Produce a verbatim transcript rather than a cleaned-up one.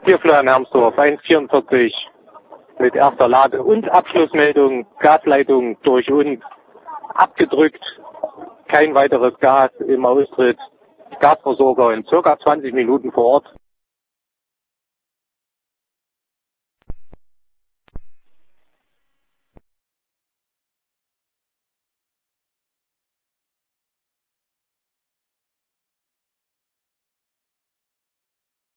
Tierflöhe Hermsdorf, eins vierundvierzig mit erster Lade und Abschlussmeldung, Gasleitung durch uns abgedrückt, kein weiteres Gas im Austritt, Gasversorger in circa zwanzig Minuten vor Ort.